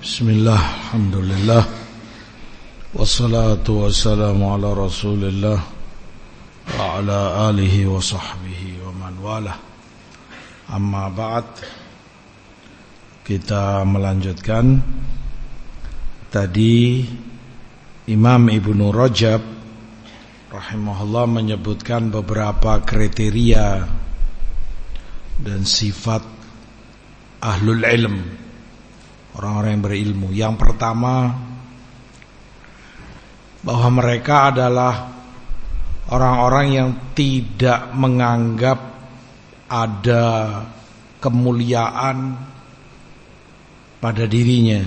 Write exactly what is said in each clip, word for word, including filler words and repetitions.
Bismillah, alhamdulillah, wassalatu wassalamu ala rasulillah wa ala alihi wa sahbihi wa man walah. Amma ba'd. Kita melanjutkan. Tadi Imam Ibnu Rajab rahimahullah menyebutkan beberapa kriteria dan sifat ahlul ilm, orang-orang yang berilmu. Yang pertama, bahwa mereka adalah orang-orang yang tidak menganggap ada kemuliaan pada dirinya,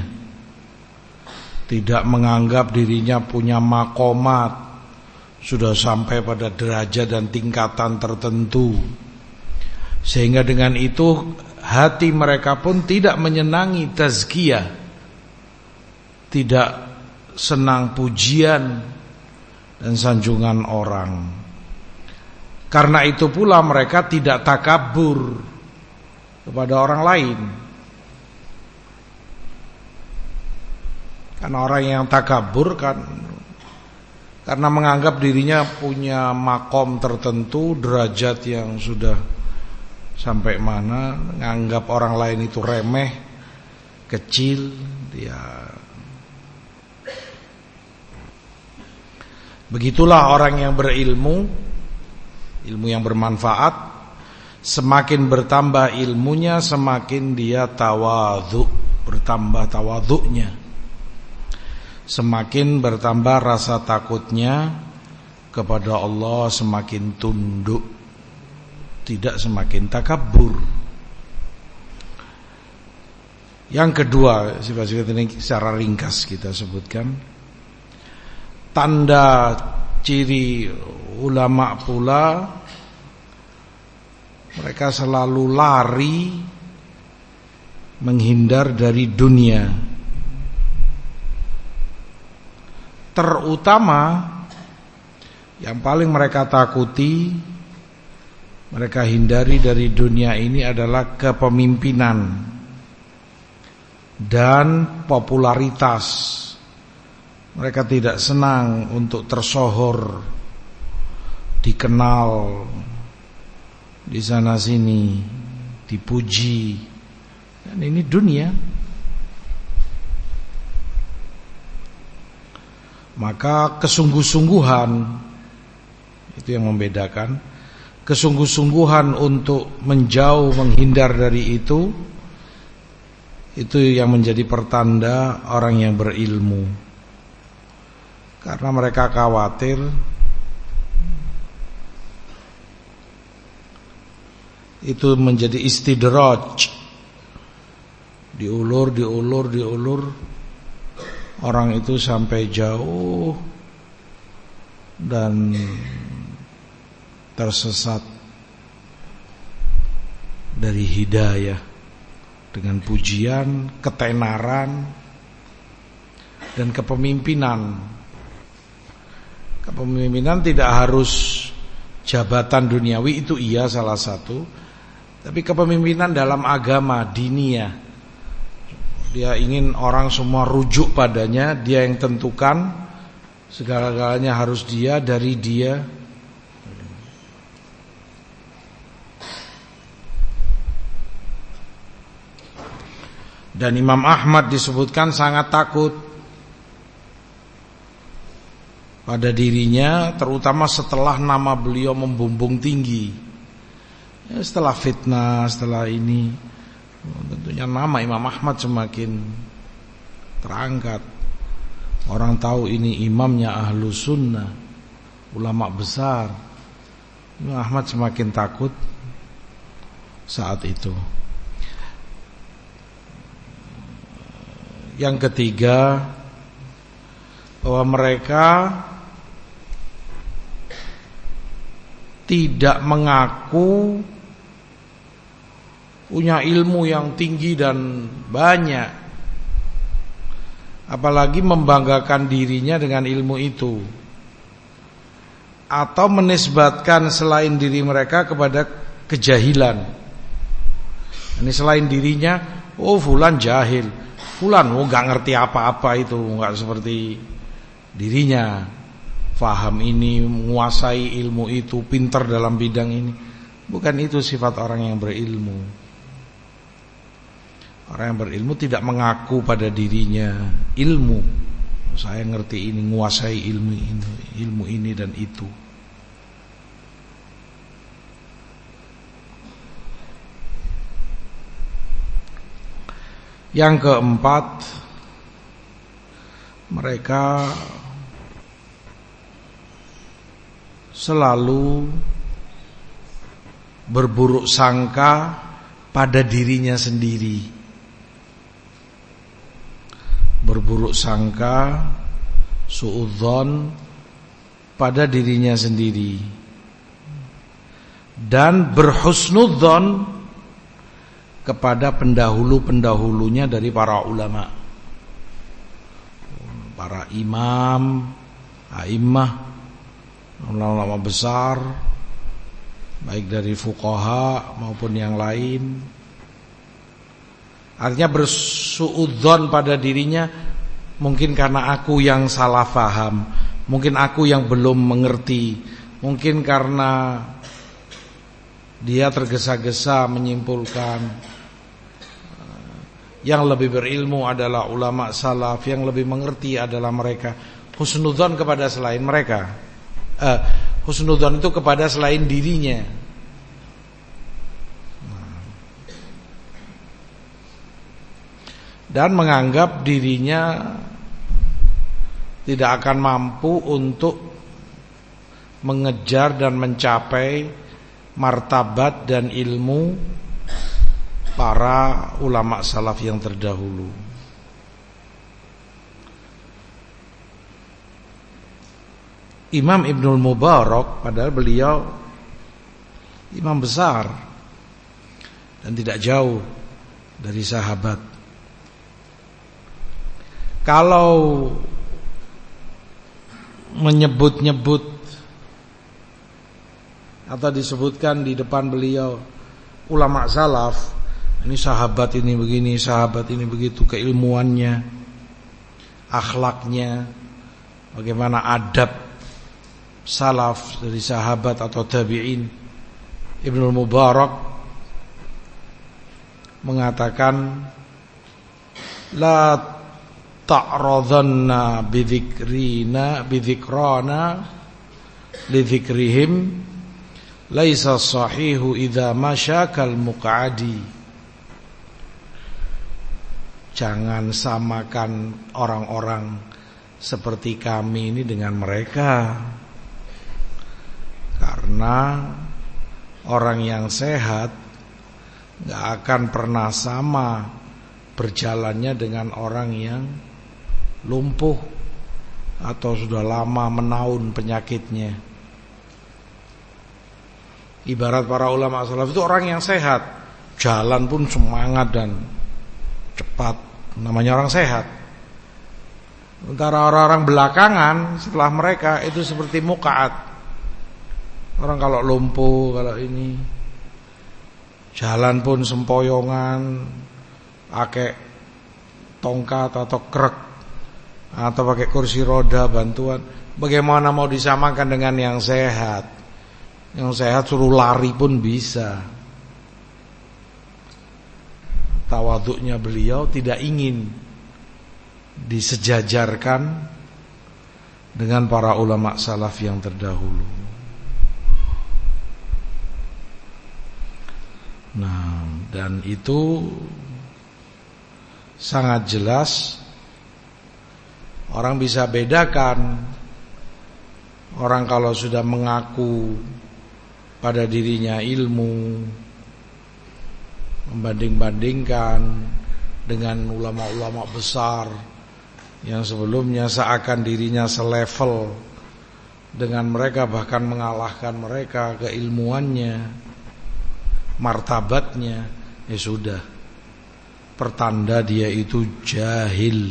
tidak menganggap dirinya punya makomat, sudah sampai pada derajat dan tingkatan tertentu, sehingga dengan itu hati mereka pun tidak menyenangi tazkiyah, tidak senang pujian dan sanjungan orang. Karena itu pula mereka tidak takabur kepada orang lain. Karena orang yang takabur kan karena menganggap dirinya punya makom tertentu, derajat yang sudah sampai mana, menganggap orang lain itu remeh, kecil, dia. Begitulah orang yang berilmu, ilmu yang bermanfaat. Semakin bertambah ilmunya, semakin dia tawadhu, bertambah tawadhunya. Semakin bertambah rasa takutnya kepada Allah, semakin tunduk, tidak semakin takabur. Yang kedua, sifat-sifat ini secara ringkas kita sebutkan. Tanda ciri ulama pula, mereka selalu lari menghindar dari dunia. Terutama yang paling mereka takuti, mereka hindari dari dunia ini adalah kepemimpinan dan popularitas. Mereka tidak senang untuk tersohor, dikenal di sana sini, dipuji. Dan ini dunia. Maka kesungguh-sungguhan itu yang membedakan. Kesungguh-sungguhan untuk menjauh, menghindar dari itu, itu yang menjadi pertanda orang yang berilmu. Karena mereka khawatir itu menjadi istidraj, diulur, diulur, diulur, orang itu sampai jauh dan tersesat dari hidayah dengan pujian, ketenaran dan kepemimpinan. Kepemimpinan tidak harus jabatan duniawi, itu iya salah satu, tapi kepemimpinan dalam agama diniyah. Dia ingin orang semua rujuk padanya, dia yang tentukan, segala-galanya harus dia, dari dia. Dan Imam Ahmad disebutkan sangat takut pada dirinya, terutama setelah nama beliau membumbung tinggi, ya, setelah fitnah, setelah ini, tentunya nama Imam Ahmad semakin terangkat. Orang tahu ini imamnya ahlu sunnah, ulama besar. Imam Ahmad semakin takut saat itu. Yang ketiga, bahwa mereka tidak mengaku punya ilmu yang tinggi dan banyak, apalagi membanggakan dirinya dengan ilmu itu, atau menisbatkan selain diri mereka kepada kejahilan. Ini selain dirinya, oh fulan jahil, fulan oh nggak ngerti apa-apa itu, nggak seperti dirinya, faham ini, menguasai ilmu itu, pintar dalam bidang ini. Bukan itu sifat orang yang berilmu. Orang yang berilmu tidak mengaku pada dirinya ilmu. Saya ngerti ini, menguasai ilmu ini, ilmu ini dan itu. Yang keempat, mereka selalu berburuk sangka pada dirinya sendiri. Berburuk sangka, suudzon pada dirinya sendiri. Dan berhusnudzon kepada pendahulu-pendahulunya dari para ulama, para imam, a'immah, ulama-ulama besar, baik dari fuqaha maupun yang lain. Artinya bersuudzon pada dirinya, mungkin karena aku yang salah faham, mungkin aku yang belum mengerti, mungkin karena dia tergesa-gesa menyimpulkan yang lebih berilmu adalah ulama salaf, yang lebih mengerti adalah mereka. Husnudzon kepada selain mereka, eh, husnudzon itu kepada selain dirinya. Dan menganggap dirinya tidak akan mampu untuk mengejar dan mencapai martabat dan ilmu para ulama salaf yang terdahulu. Imam Ibnul Mubarak, padahal beliau imam besar dan tidak jauh dari sahabat, kalau menyebut-nyebut atau disebutkan di depan beliau ulama salaf, ini sahabat ini begini, sahabat ini begitu, keilmuannya, akhlaknya, bagaimana adab salaf dari sahabat atau tabi'in, Ibnul Mubarak mengatakan, la ta'radhanna bidhikrina bidhikrana lidhikrihim laisa sahihu idza masyakal muq'adi. Jangan samakan orang-orang seperti kami ini dengan mereka, karena orang yang sehat gak akan pernah sama berjalannya dengan orang yang lumpuh atau sudah lama menaun penyakitnya. Ibarat para ulama salaf itu orang yang sehat, jalan pun semangat dan cepat, namanya orang sehat. Sementara orang-orang belakangan setelah mereka itu seperti muqa'at. Orang kalau lumpuh, kalau ini jalan pun sempoyongan, pakai tongkat atau krek, atau pakai kursi roda bantuan. Bagaimana mau disamakan dengan yang sehat? Yang sehat suruh lari pun bisa. Tawaduknya beliau tidak ingin disejajarkan dengan para ulama salaf yang terdahulu. Nah, dan itu sangat jelas orang bisa bedakan. Orang kalau sudah mengaku pada dirinya ilmu, membanding-bandingkan dengan ulama-ulama besar yang sebelumnya seakan dirinya selevel dengan mereka, bahkan mengalahkan mereka keilmuannya, martabatnya, ya sudah, pertanda dia itu jahil,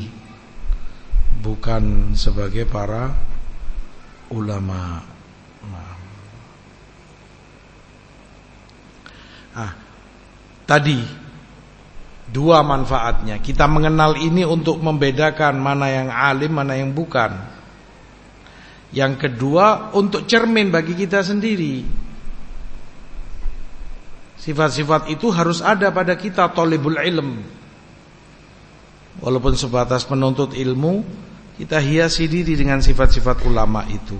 bukan sebagai para ulama. Nah. Ah, tadi Dua manfaatnya. Kita mengenal ini untuk membedakan mana yang alim, mana yang bukan. Yang kedua, untuk cermin bagi kita sendiri. Sifat-sifat itu harus ada pada kita, thalibul ilm. Walaupun sebatas penuntut ilmu, kita hiasi diri dengan sifat-sifat ulama itu.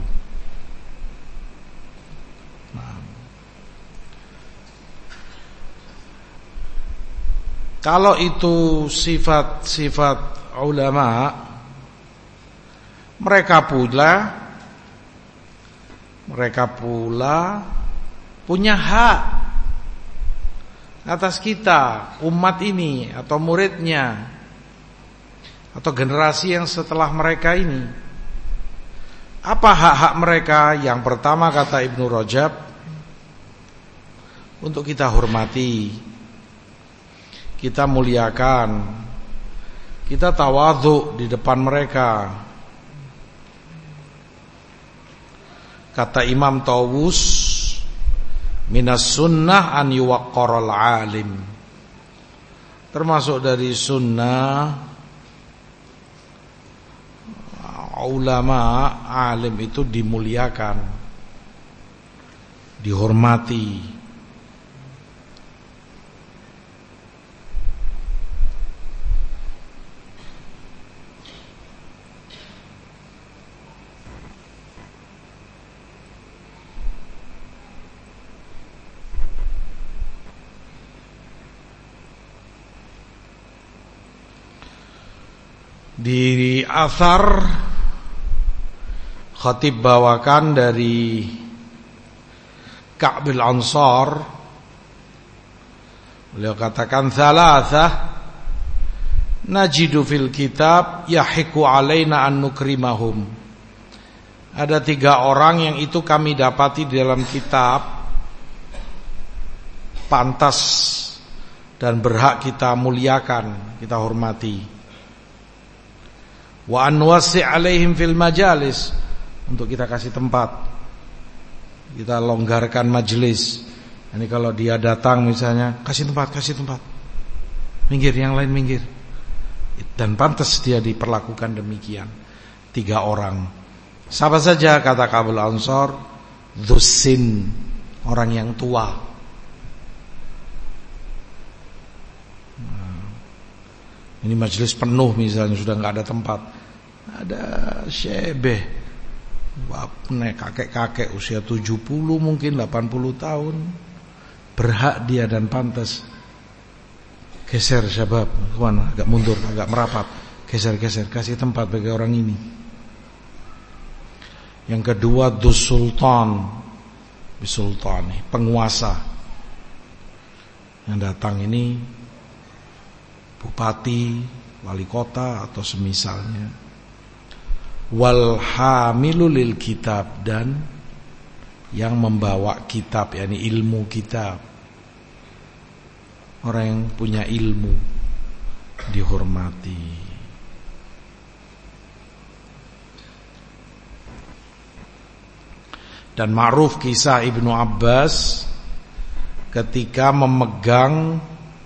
Nah. Kalau itu sifat-sifat ulama, mereka pula mereka pula punya hak atas kita, umat ini atau muridnya atau generasi yang setelah mereka ini. Apa hak-hak mereka? Yang pertama kata Ibnu Rajab, untuk kita hormati, kita muliakan, kita tawadhu di depan mereka. Kata Imam Tawus, minas sunnah an yuwaqqaral alim. Termasuk dari sunnah ulama, alim itu dimuliakan, dihormati. Di athar Khatib bawakan dari Ka'bil Ansar, beliau katakan thalathah najidu fil kitab yahiku alaina an nukrimahum. Ada tiga orang yang itu kami dapati di dalam kitab, pantas dan berhak kita muliakan, kita hormati. Wa an wasi' alaihim fil majalis, untuk kita kasih tempat, kita longgarkan majelis. Ini kalau dia datang misalnya, kasih tempat, kasih tempat, minggir, yang lain minggir. Dan pantas dia diperlakukan demikian. Tiga orang. Siapa saja? Kata Ka'bil Ansar, Dhussin, orang yang tua. Nah, ini majelis penuh misalnya, sudah nggak ada tempat. Ada syebeh, kakek-kakek usia tujuh puluh mungkin delapan puluh tahun, berhak dia dan pantas. Geser syabab, kemana? Agak mundur, agak merapat. Geser-geser, kasih tempat bagi orang ini. Yang kedua, dus sultan, bisultani, penguasa. Yang datang ini bupati, wali kota atau semisalnya. Wal hamilu lil kitab, dan yang membawa kitab, yakni ilmu kitab. Orang yang punya ilmu dihormati. Dan ma'ruf kisah Ibnu Abbas ketika memegang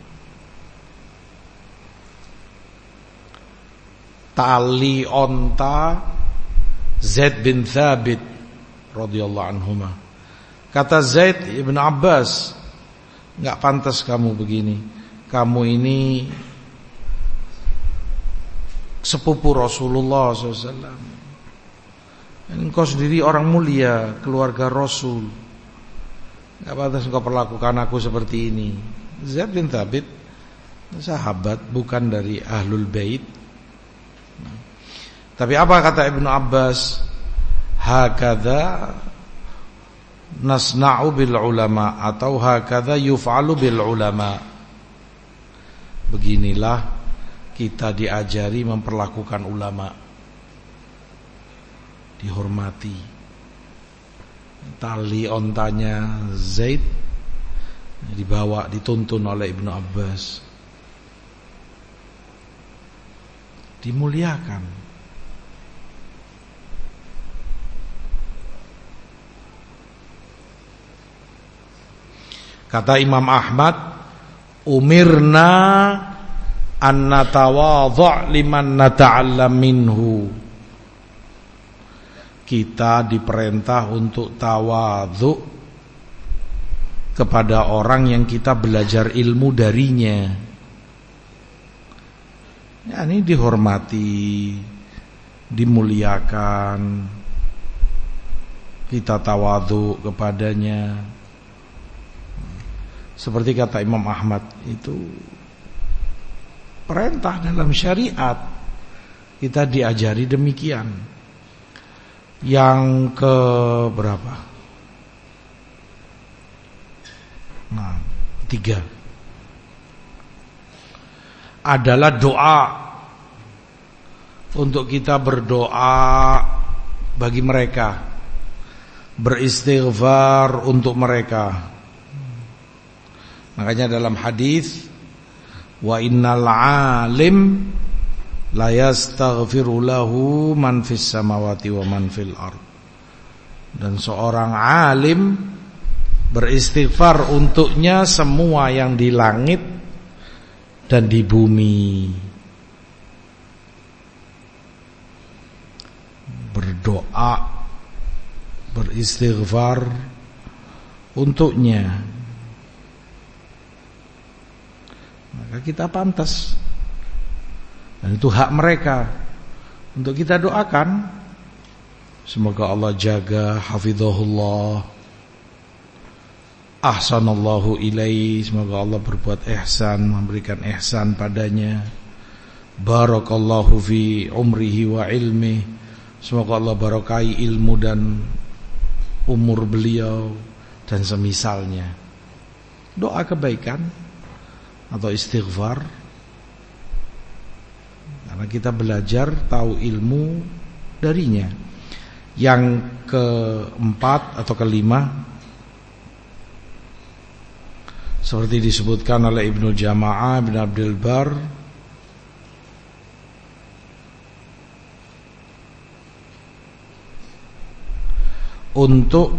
tali onta Zaid bin Thabit radhiyallahu anhuma. Kata Zaid ibn Abbas, enggak pantas kamu begini. Kamu ini sepupu Rasulullah shallallahu alaihi wasallam. Engkau sendiri orang mulia, keluarga Rasul. Enggak pantas engkau perlakukan aku seperti ini. Zaid bin Thabit sahabat, bukan dari Ahlul Bait. Tapi apa kata Ibnu Abbas? Hakadha nasna'u bil ulama, atau hakadha yuf'alu bil ulama. Beginilah kita diajari memperlakukan ulama, dihormati. Tali ontanya Zaid dibawa, dituntun oleh Ibnu Abbas, dimuliakan. Kata Imam Ahmad, umirna an natawadhu' liman nata'allam minhu. Kita diperintah untuk tawadhu kepada orang yang kita belajar ilmu darinya. Ya, ini dihormati, dimuliakan, kita tawadhu kepadanya. Seperti kata Imam Ahmad, itu perintah dalam syariat, kita diajari demikian. Yang ke berapa? Nah, tiga adalah doa. Untuk kita berdoa bagi mereka, beristighfar untuk mereka. Makanya dalam hadis, wa innal alim la yastaghfiru lahu man fis samawati wa man fil ard. Dan seorang alim beristighfar untuknya semua yang di langit dan di bumi. Berdoa, beristighfar untuknya. Maka kita pantas, dan itu hak mereka untuk kita doakan. Semoga Allah jaga, hafizahullah, ahsanallahu ilaihi, semoga Allah berbuat ihsan, memberikan ihsan padanya. Barakallahu fi umrihi wa ilmihi, semoga Allah barakahi ilmu dan umur beliau dan semisalnya. Doa kebaikan atau istighfar, karena kita belajar tahu ilmu darinya. Yang keempat atau kelima, seperti disebutkan oleh Ibnu Jama'ah bin Abdul Bar, untuk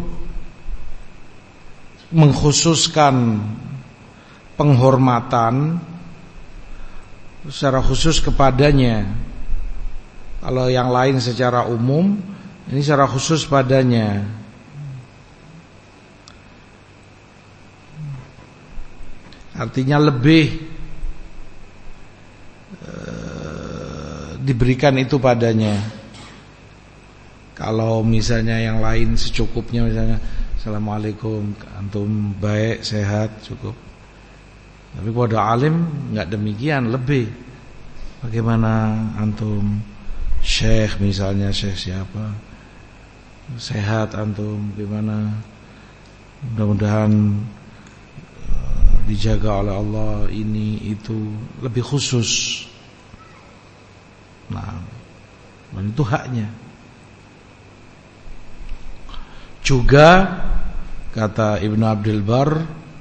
mengkhususkan penghormatan secara khusus kepadanya. Kalau yang lain secara umum, ini secara khusus padanya. Artinya lebih e, diberikan itu padanya. Kalau misalnya yang lain secukupnya, misalnya assalamualaikum, antum baik, sehat, cukup. Tapi pada alim enggak demikian, lebih. Bagaimana antum, syekh misalnya, syekh siapa, sehat antum, gimana? Mudah-mudahan uh, dijaga oleh Allah, ini itu, lebih khusus. Nah, dan itu haknya. Juga kata Ibnu Abdul Bar,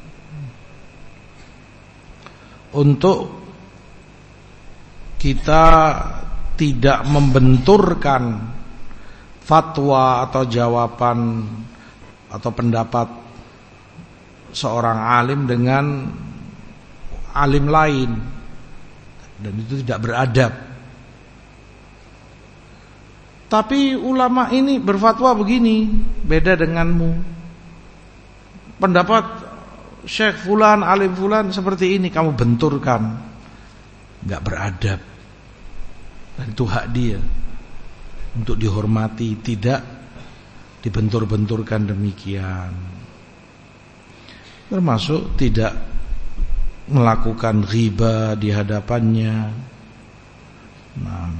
untuk kita tidak membenturkan fatwa atau jawaban atau pendapat seorang alim dengan alim lain, dan itu tidak beradab. Tapi ulama ini berfatwa begini, beda denganmu. Pendapat Syekh fulan, alim fulan seperti ini, kamu benturkan, enggak beradab. Dan itu hak dia untuk dihormati, tidak dibentur-benturkan demikian. Termasuk tidak melakukan ghibah di hadapannya. Nah,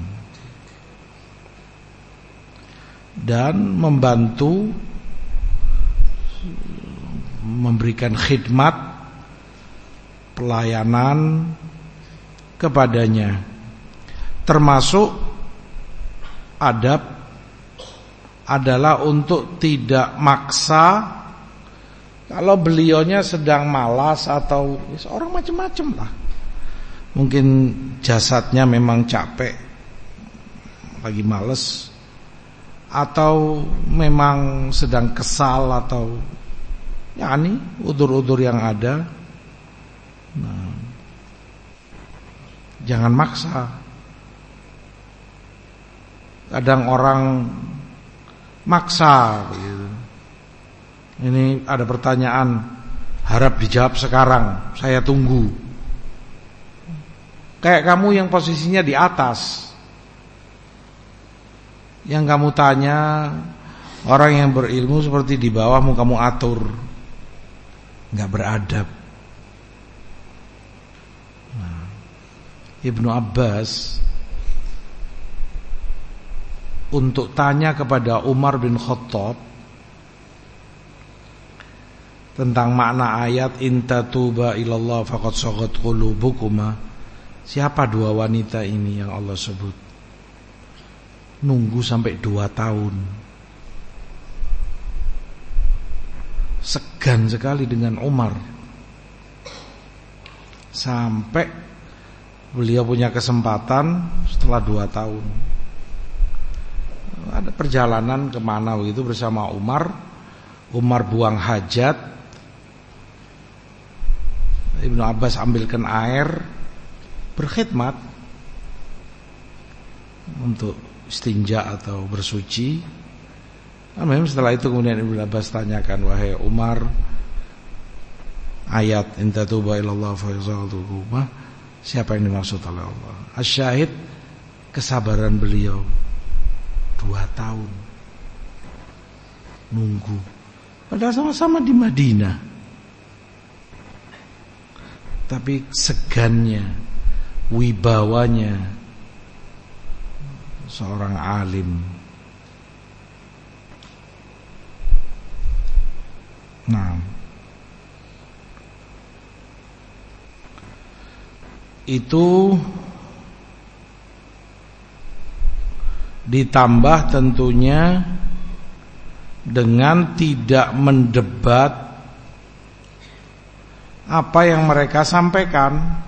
dan membantu memberikan khidmat, pelayanan kepadanya. Termasuk adab adalah untuk tidak maksa kalau beliaunya sedang malas atau orang macam-macam lah. Mungkin jasadnya memang capek, lagi malas, atau memang sedang kesal, atau yakni udur-udur yang ada. Nah, Jangan maksa. Kadang orang maksa gitu. Ini ada pertanyaan, harap dijawab sekarang, saya tunggu. Kayak kamu yang posisinya di atas, yang kamu tanya, orang yang berilmu seperti di bawahmu kamu atur. Enggak beradab. Nah, Ibnu Abbas untuk tanya kepada Umar bin Khattab tentang makna ayat in tatuba ilallah faqad saghat qulubukuma. Siapa dua wanita ini yang Allah sebut? Nunggu sampai dua tahun. Segan sekali dengan Umar. Sampai beliau punya kesempatan setelah dua tahun. Ada perjalanan kemana begitu bersama Umar. Umar buang hajat. Ibnu Abbas ambilkan air, berkhidmat untuk istinja atau bersuci. Nah, setelah itu kemudian Ibnu Abbas tanyakan, wahai Umar, ayat in tatuba ilallah fa yazaltukum, siapa yang dimaksud oleh Allah? Asyahid, kesabaran beliau dua tahun nunggu, padahal sama-sama di Madinah. Tapi segannya, wibawanya seorang alim. Nah, itu ditambah tentunya dengan tidak mendebat apa yang mereka sampaikan.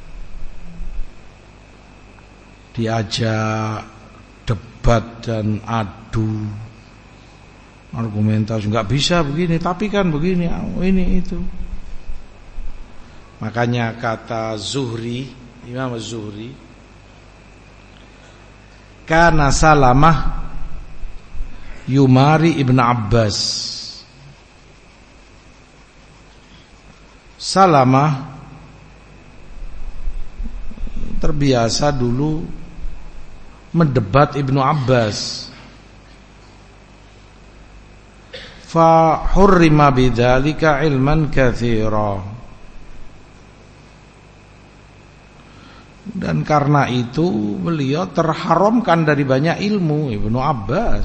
Diajak debat dan adu, argumentasi, nggak bisa begini, tapi kan begini, ini itu. Makanya kata Zuhri, Imam Zuhri, kana Salamah yumari Ibn Abbas. Salamah terbiasa dulu mendebat Ibnu Abbas. Fa hurrima bidzalika ilman katsira. Dan karena itu beliau terharamkan dari banyak ilmu, Ibnu Abbas.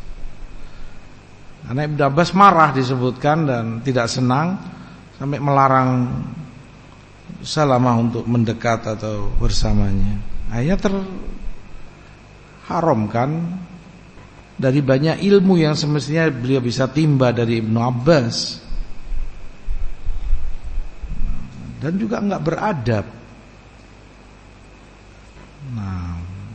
Karena Ibnu Abbas marah disebutkan dan tidak senang, sampai melarang Salamah untuk mendekat atau bersamanya. Akhirnya terharamkan dari banyak ilmu yang semestinya beliau bisa timba dari Ibnu Abbas. Dan juga enggak beradab. Nah,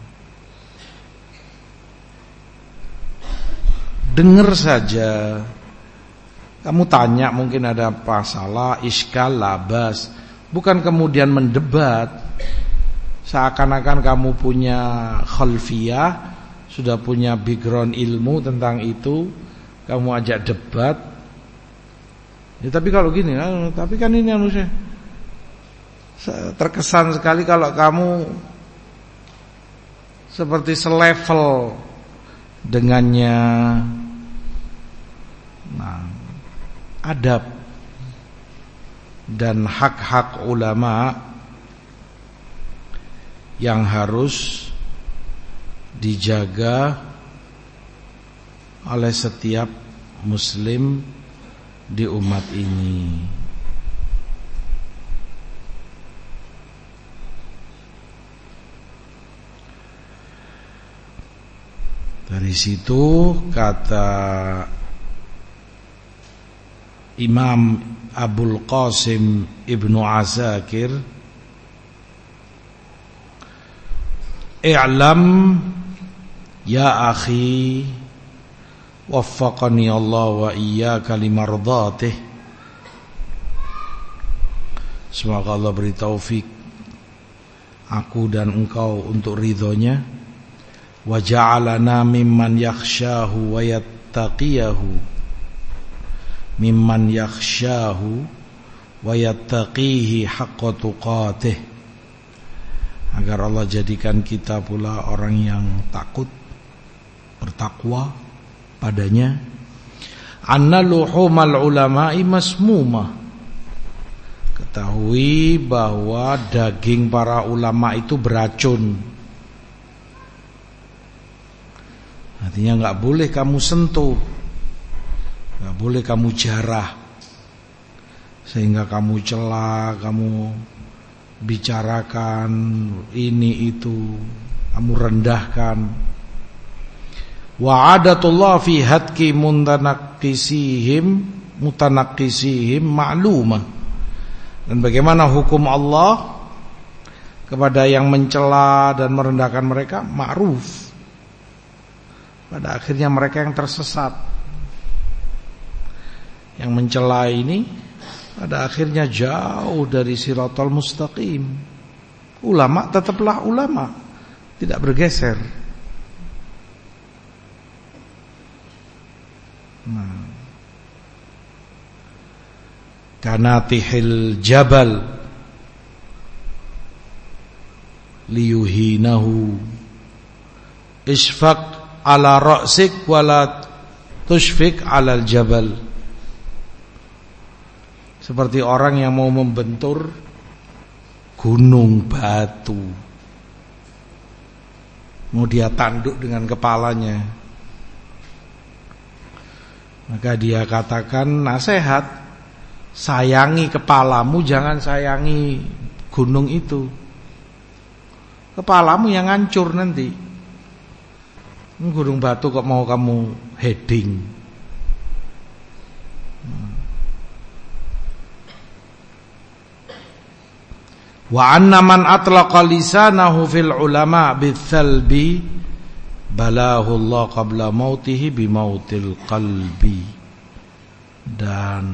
dengar saja. Kamu tanya mungkin ada masalah, iskal, labas. Bukan kemudian mendebat. Seakan-akan kamu punya khalfiyah, sudah punya background ilmu tentang itu, kamu ajak debat. Ya, tapi kalau gini, tapi kan ini anu saya terkesan sekali kalau kamu seperti selevel dengannya. Nah, adab dan hak-hak ulama yang harus dijaga oleh setiap muslim di umat ini. Dari situ kata Imam Abul Qasim Ibnu Asakir, i'lam ya akhi waffaqani Allah wa iyyaka limardhatih. Semoga Allah beri taufik aku dan engkau untuk ridhonya. Wa ja'alana mimman yakhshahu wa yattaqiyahu, mimman yakhshahu wa yattaqihi haqqa tuqatih, agar Allah jadikan kita pula orang yang takut, bertakwa padanya. Anna luhumal ulama'i masmumah, ketahui bahwa daging para ulama itu beracun. Artinya enggak boleh kamu sentuh, enggak boleh kamu jarah, sehingga kamu cela, kamu bicarakan ini itu, kamu rendahkan. Wa adatullah fi hadki mutanaqqisihim mutanaqqisihim ma'lumah, dan bagaimana hukum Allah kepada yang mencela dan merendahkan mereka ma'ruf. Pada akhirnya mereka yang tersesat. Yang mencela ini pada akhirnya jauh dari siratal mustaqim. Ulama tetaplah ulama, tidak bergeser. Nah, kanatihil jabal liyuhinahu isfaq ala ra'sik wala tushfik alal jabal. Seperti orang yang mau membentur gunung batu, mau dia tanduk dengan kepalanya, maka dia katakan nasihat, sayangi kepalamu, jangan sayangi gunung itu. Kepalamu yang hancur nanti. Gunung batu kok mau kamu heading. Wa anna man atlaqa lisanahu fil ulama bithalbi balahu Allah qabla mautihi bimautil qalbi. Dan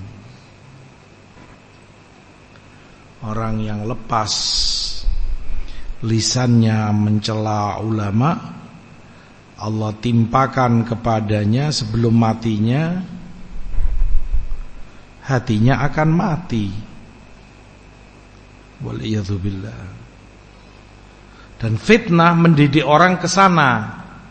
orang yang lepas lisannya mencela ulama, Allah timpakan kepadanya sebelum matinya, hatinya akan mati. Waliyadzubillah. Dan fitnah mendidik orang ke sana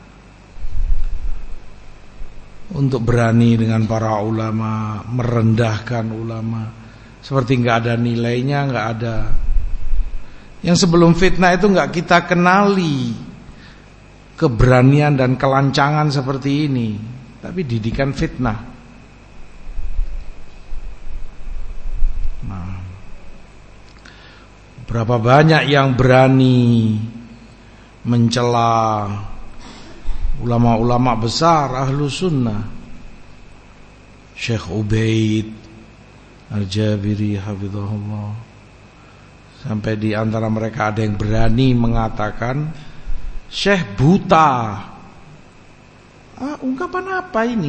untuk berani dengan para ulama, merendahkan ulama, seperti enggak ada nilainya, enggak ada. Yang sebelum fitnah itu enggak kita kenali keberanian dan kelancangan seperti ini, tapi didikan fitnah. Nah, berapa banyak yang berani mencela ulama-ulama besar ahlu sunnah, Syekh Ubaid Al-Jabiri hafizahullah, sampai di antara mereka ada yang berani mengatakan Syekh buta. Ah, ungkapan apa ini?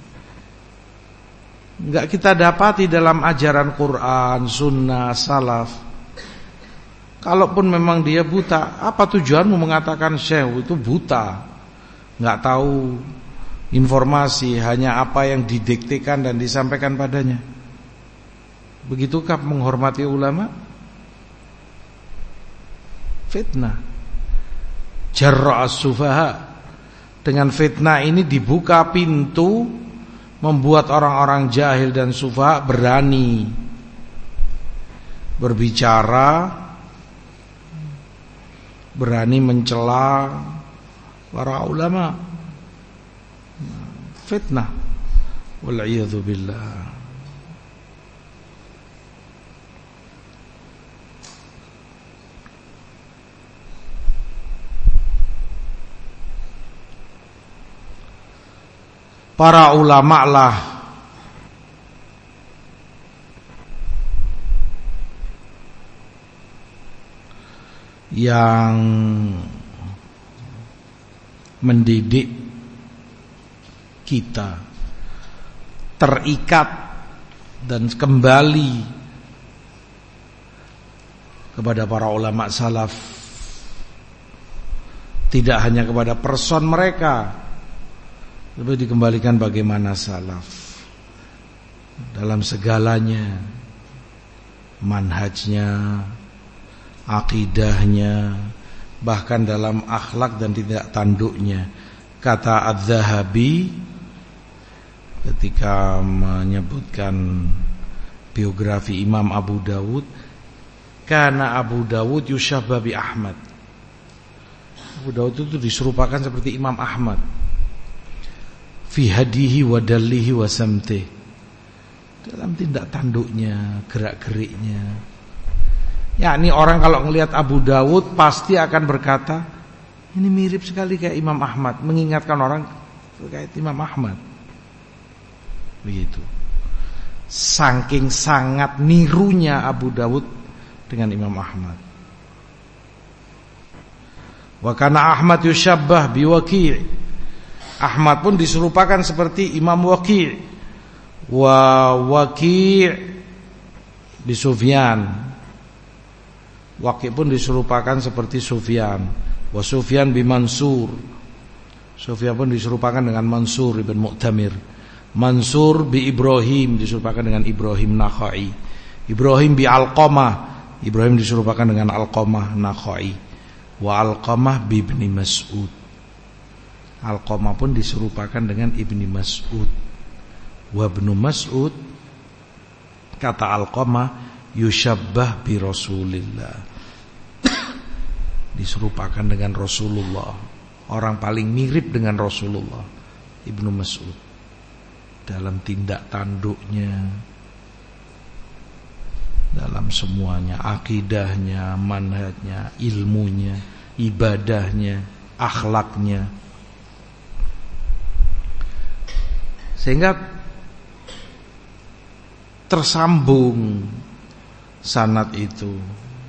Enggak kita dapati dalam ajaran Quran, sunnah, salaf. Kalaupun memang dia buta, apa tujuanmu mengatakan Syekh itu buta? Enggak tahu informasi, hanya apa yang didiktekan dan disampaikan padanya. Begitukah menghormati ulama? Fitnah. Jarra as-sufaha. Dengan fitnah ini dibuka pintu, membuat orang-orang jahil dan sufaha berani berbicara, berani mencela para ulama. Fitnah. Wal'iyadzubillah. Para ulama lah yang mendidik kita terikat dan kembali kepada para ulama salaf tidak hanya kepada person mereka, tapi dikembalikan bagaimana salaf dalam segalanya, manhajnya, akidahnya, bahkan dalam akhlak dan tindak tanduknya. Kata Az-Zahabi ketika menyebutkan biografi Imam Abu Dawud, karena Abu Dawud yusyabba bi Ahmad. Abu Dawud itu diserupakan seperti Imam Ahmad fi hadihi wa dallihi wa samtih, dalam tindak tanduknya, gerak-geriknya. Yakni orang kalau melihat Abu Dawud pasti akan berkata, ini mirip sekali kayak Imam Ahmad, mengingatkan orang kayak Imam Ahmad. Begitu. Saking sangat nirunya Abu Dawud dengan Imam Ahmad. Wa kana Ahmad yushabbah bi Waqi'. Ahmad pun diserupakan seperti Imam Waqi'. Wa Waqi' bi Sufyan. Waqi' pun diserupakan seperti Sufyan. Wa Sufyan bi Mansur. Sufyan pun diserupakan dengan Mansur ibn Mu'tamir. Mansur bi Ibrahim diserupakan dengan Ibrahim Nakhai. Ibrahim bi Alqamah. Ibrahim diserupakan dengan Alqamah Nakhai. Wa Alqamah bi Ibni Mas'ud. Alqamah pun diserupakan dengan Ibni Mas'ud. Wa Ibnu Mas'ud, kata Alqamah, yushabbah bi Rasulillah. Diserupakan dengan Rasulullah. Orang paling mirip dengan Rasulullah, Ibnu Mas'ud, dalam tindak tanduknya, dalam semuanya, akidahnya, manhajnya, ilmunya, ibadahnya, akhlaknya. Sehingga tersambung sanad itu,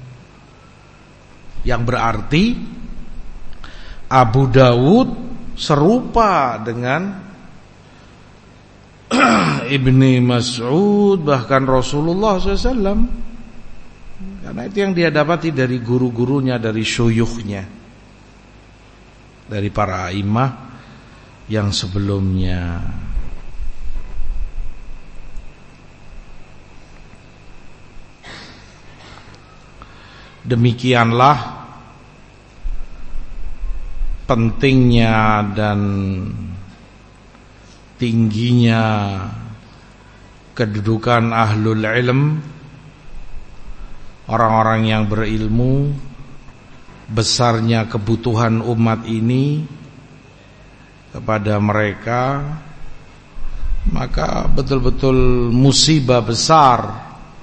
yang berarti Abu Dawud serupa dengan Ibni Mas'ud, bahkan Rasulullah shallallahu alaihi wasallam, karena itu yang dia dapati dari guru-gurunya, dari syuyukhnya, dari para a'immah yang sebelumnya. Demikianlah pentingnya dan tingginya kedudukan ahlul ilm, orang-orang yang berilmu, besarnya kebutuhan umat ini kepada mereka. Maka betul-betul musibah besar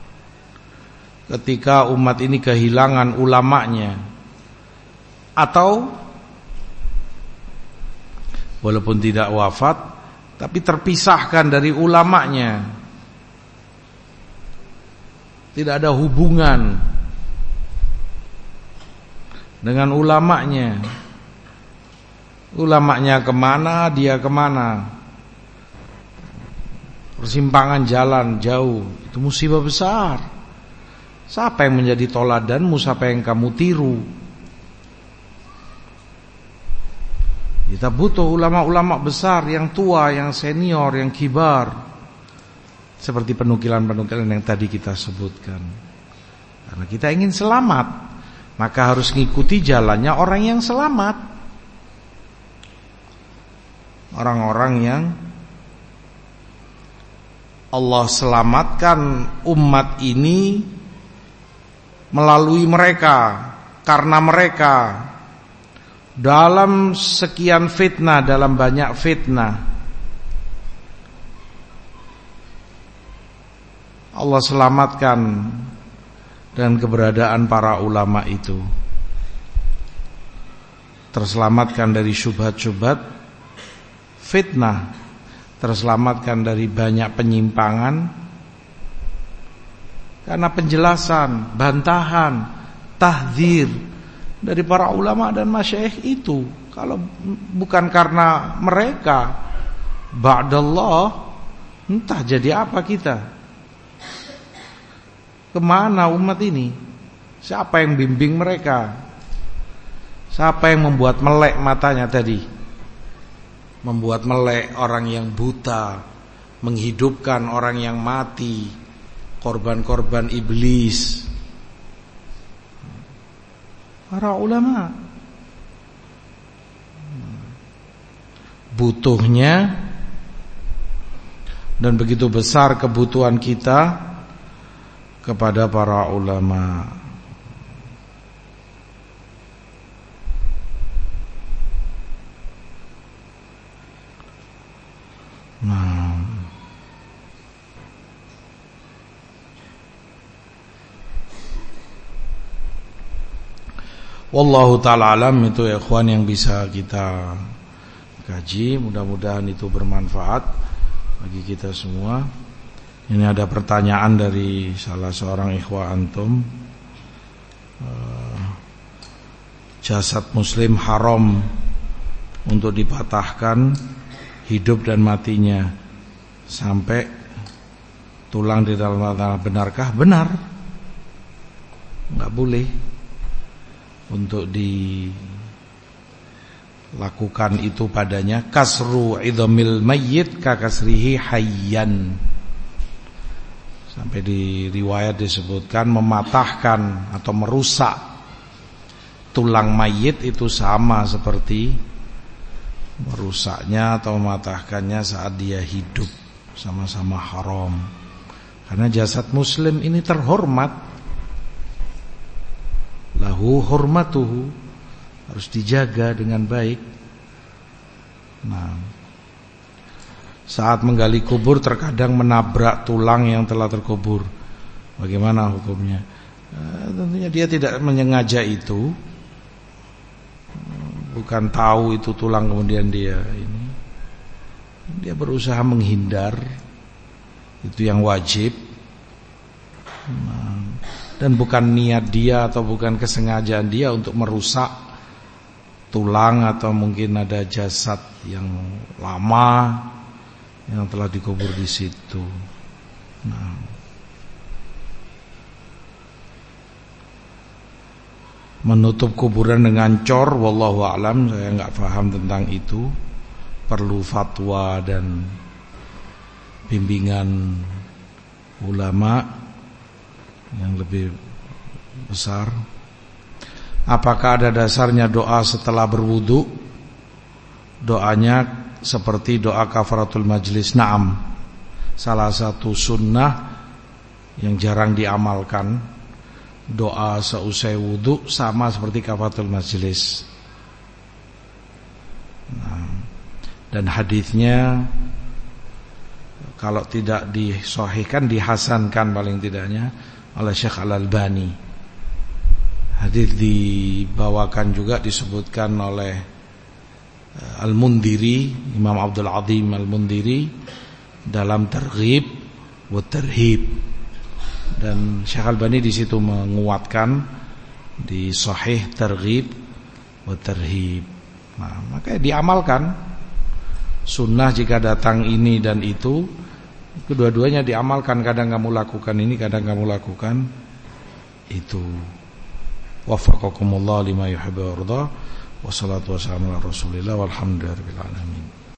ketika umat ini kehilangan ulamanya, atau walaupun tidak wafat tapi terpisahkan dari ulamanya, tidak ada hubungan dengan ulamanya. Ulamanya kemana, dia kemana, persimpangan jalan jauh. Itu musibah besar. Siapa yang menjadi toladanmu, siapa yang kamu tiru? Kita butuh ulama-ulama besar, yang tua, yang senior, yang kibar, seperti penukilan-penukilan yang tadi kita sebutkan. Karena kita ingin selamat, maka harus mengikuti jalannya orang yang selamat, orang-orang yang Allah selamatkan umat ini melalui mereka, karena mereka dalam sekian fitnah, dalam banyak fitnah, Allah selamatkan dengan keberadaan para ulama itu. Terselamatkan dari syubhat-syubhat fitnah, terselamatkan dari banyak penyimpangan, karena penjelasan, bantahan, tahdzir dari para ulama dan masyayikh itu. Kalau bukan karena mereka, ba'dallah, entah jadi apa kita. Kemana umat ini? Siapa yang bimbing mereka? Siapa yang membuat melek matanya tadi? Membuat melek orang yang buta, menghidupkan orang yang mati, korban-korban iblis. Para ulama. Butuhnya dan begitu besar kebutuhan kita kepada para ulama. Nah, wallahu ta'ala alam, itu ya ikhwan yang bisa kita kaji. Mudah-mudahan itu bermanfaat bagi kita semua. Ini ada pertanyaan dari salah seorang ikhwah antum. Jasad muslim haram untuk dipatahkan hidup dan matinya sampai tulang di dalam tanah, benarkah? Benar. Enggak boleh untuk dilakukan itu padanya. Kasru idhamil mayyit ka kasrihi hayyan. Sampai di riwayat disebutkan mematahkan atau merusak tulang mayit itu sama seperti merusaknya atau mematahkannya saat dia hidup, sama-sama haram. Karena jasad muslim ini terhormat, lahu hormatuhu, harus dijaga dengan baik. Nah, saat menggali kubur terkadang menabrak tulang yang telah terkubur. Bagaimana hukumnya? Eh, tentunya dia tidak menyengaja itu, bukan tahu itu tulang kemudian dia ini, dia berusaha menghindar, itu yang wajib. Nah, dan bukan niat dia atau bukan kesengajaan dia untuk merusak tulang atau mungkin ada jasad yang lama yang telah dikubur di situ. Nah, menutup kuburan dengan cor, wallahu a'lam, saya enggak paham tentang itu. Perlu fatwa dan bimbingan ulama yang lebih besar. Apakah ada dasarnya doa setelah berwudu? Doanya seperti doa kafaratul majlis. Naam. Salah satu sunnah yang jarang diamalkan. Doa seusai wudu sama seperti kafaratul majlis. Nah, dan hadisnya kalau tidak disahihkan, dihasankan paling tidaknya oleh Syekh Al-Albani. Hadis dibawakan juga, disebutkan oleh Al-Mundhiri, Imam Abdul Azim Al-Mundhiri dalam Targhib wa Tarhib. Dan Syekh Al-Albani di situ menguatkan di Sahih Targhib wa Tarhib. Nah, makanya diamalkan. Sunnah jika datang ini dan itu, kedua-duanya diamalkan. Kadang kamu lakukan ini, kadang kamu lakukan itu. Waffaqakumullah lima yuhibbu wa yarda. Wassalatu wassalamu ala Rasulillah walhamdulillahi rabbil alamin.